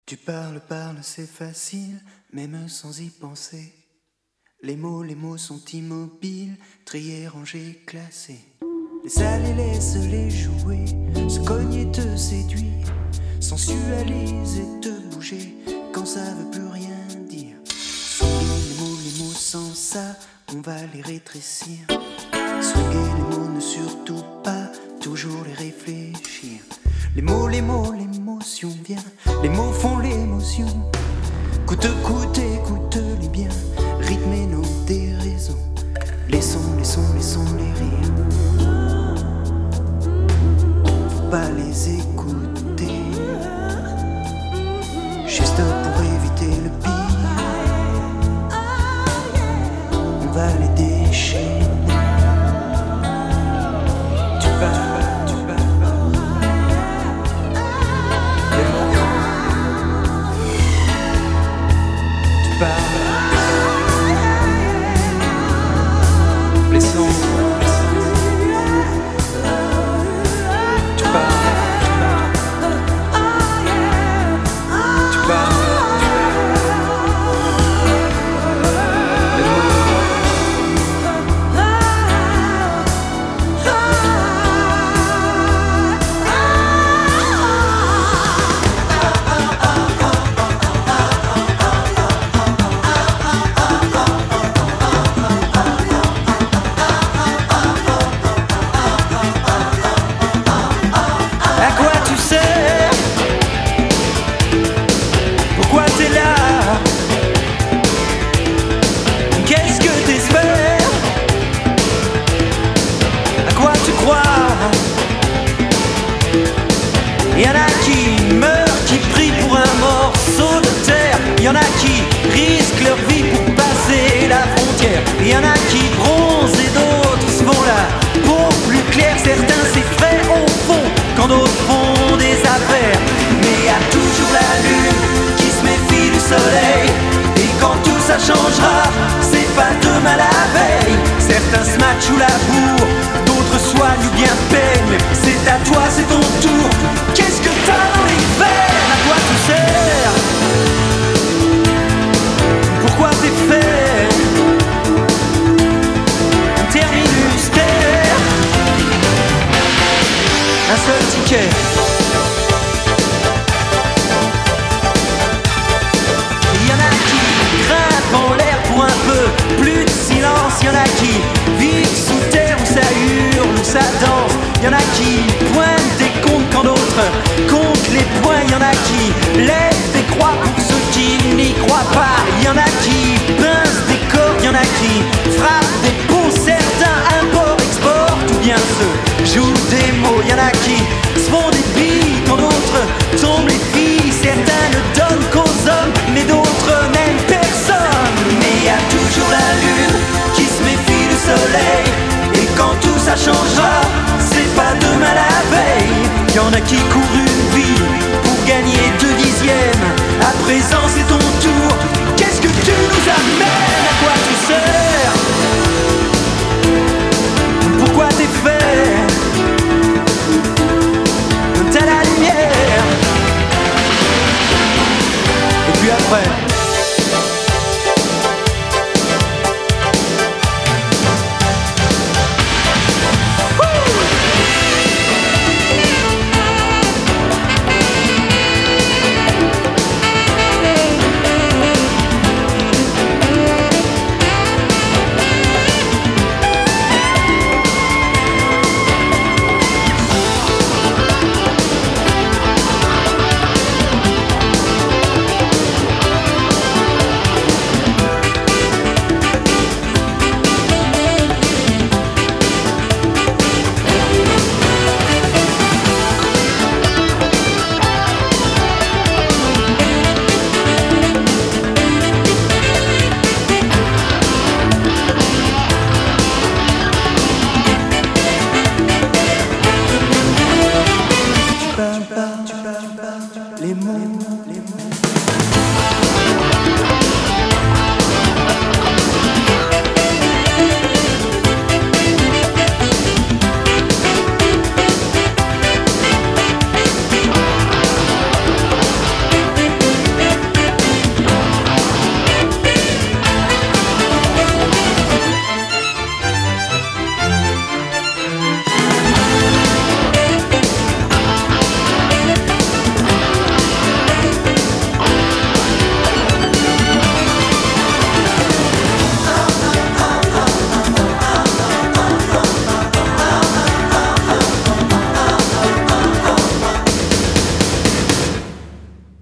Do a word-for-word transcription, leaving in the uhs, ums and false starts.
Tu parles, parles, c'est facile, même sans y penser. Les mots, les mots sont immobiles, triés, rangés, classés. Les aller, laisse-les jouer, se cogner, te séduire, sensualiser, te bouger, quand ça veut plus rien dire. Swinguer les mots, les mots sans ça, on va les rétrécir. Swinguer les mots, ne surtout pas, toujours les réfléchir. Les mots, les mots, l'émotion vient, les mots font l'émotion. Coûte, coûte, écoute-les bien, rythmer nos déraisons. Les sons, les sons, les sons, les rires. Faut pas les écouter, juste pour éviter le pire. On va les déchaîner. Tu parles. Les sons, tu parles, tu parles, les mots, y'en a qui meurent, qui prient pour un morceau de terre. Y'en a qui risquent leur vie pour passer la frontière. Y'en a qui bronzent et d'autres se font la peau plus claire. Certains s'effraient au fond quand d'autres font des affaires. Mais y a toujours la lune qui se méfie du soleil. Et quand tout ça changera, c'est pas demain la veille. Certains se matchent ou la bourre, d'autres soignent ou bien peignent. C'est à toi, c'est ton tour. Qu'est-ce que t'as dans les veines? À quoi tu sers? Pourquoi t'es fait? Un terminus terre. Un seul ticket. Y'en a qui grimpent en l'air pour un peu plus de silence. Y'en a qui vivent sous terre où ça hurle, où ça danse. Y'en a qui pointent des comptes quand d'autres comptent les points. Y'en a qui lèvent des croix pour ceux qui n'y croient pas. Y'en a qui pincent des cordes, y'en a qui frappent des pots. Certains importent-exportent ou bien se jouent des mots. Y'en a qui se font des billes quand d'autres tombent les filles. Certains ne donnent qu'aux hommes, mais d'autres n'aiment personne. Mais y a toujours la lune qui se méfie du soleil. Et quand tout ça changera, c'est pas demain la veille. Y'en a qui courent une vie pour gagner deux dixièmes. À présent c'est ton tour. Qu'est-ce que tu nous amènes? À quoi tu sers? Pourquoi t'es fait? T'as la lumière. Et puis après les mots, les mots.